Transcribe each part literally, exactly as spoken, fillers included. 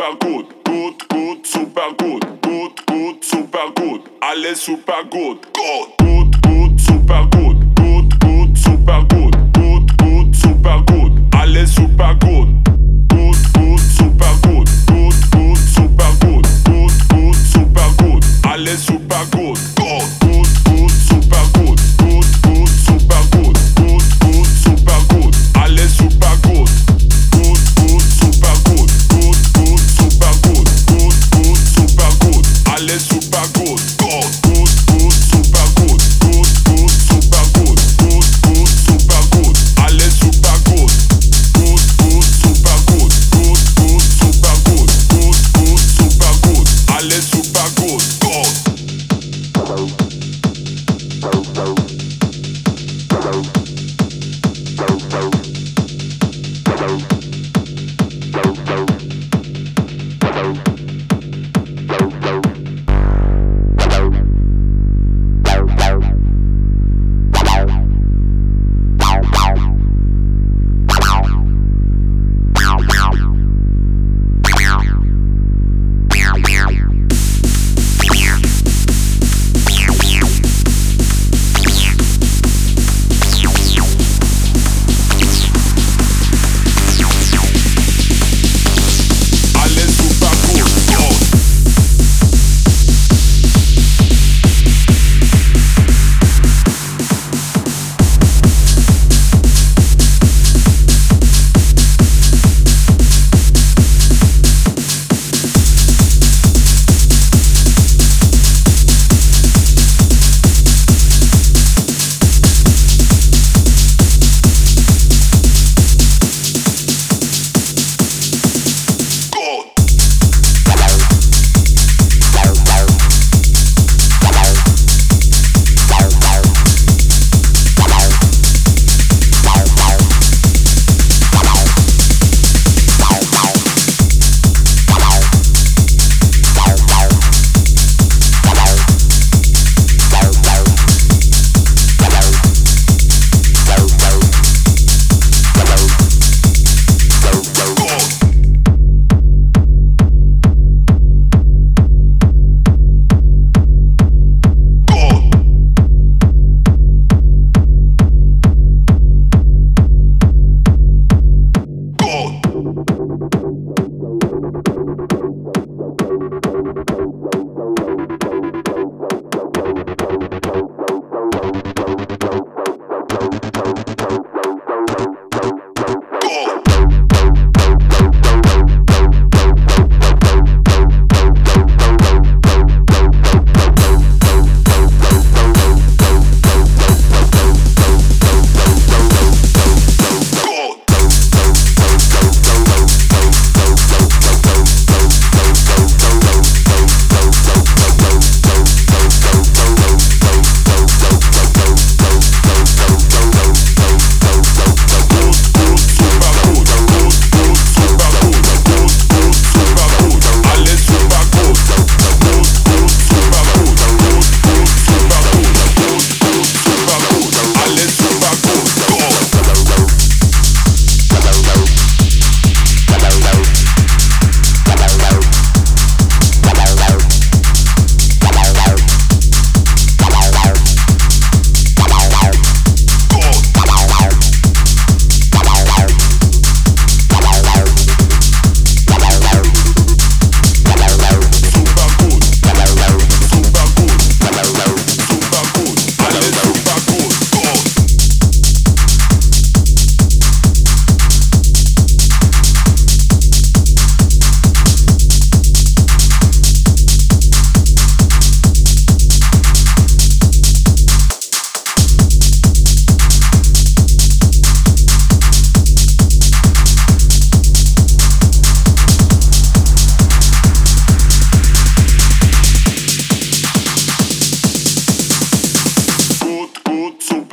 super gut, gut, gut, super gut, gut, gut, super gut, alles super gut, gut, gut, gut, super gut, gut, gut, super gut, gut, gut, super gut, alles super gut, gut, gut, super gut, gut, gut, super gut, gut, gut, super gut, alles super gut, gut, gut, gut, super gut, gut, gut, super gut, gut, gut, super gut, alles super gut. Gut, gut, super gut, gut, gut, super gut, gut, gut, super gut, alles super gut, gut, gut, gut, super gut, gut, gut, super gut, gut, gut, super gut, alles super gut, gut, gut, super gut, gut, gut, super gut, gut, gut, super gut, alles super gut, gut.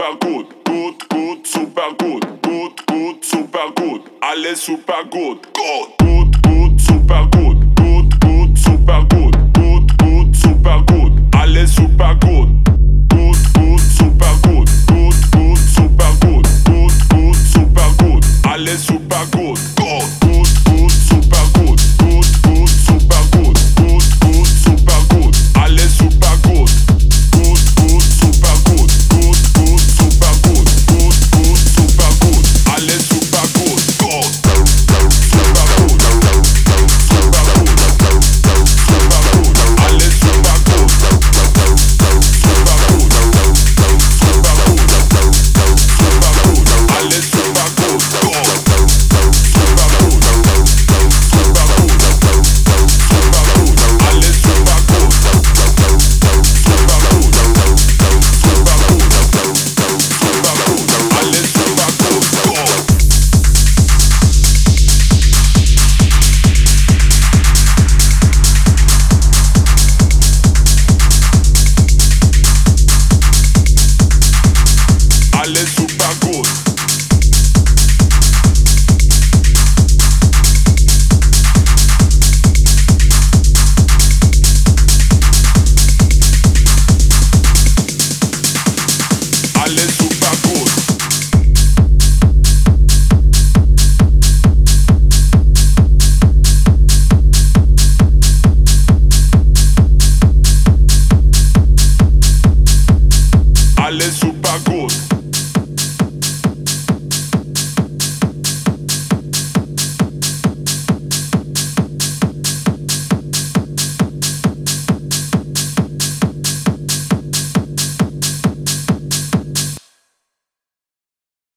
Alles super gut, gut,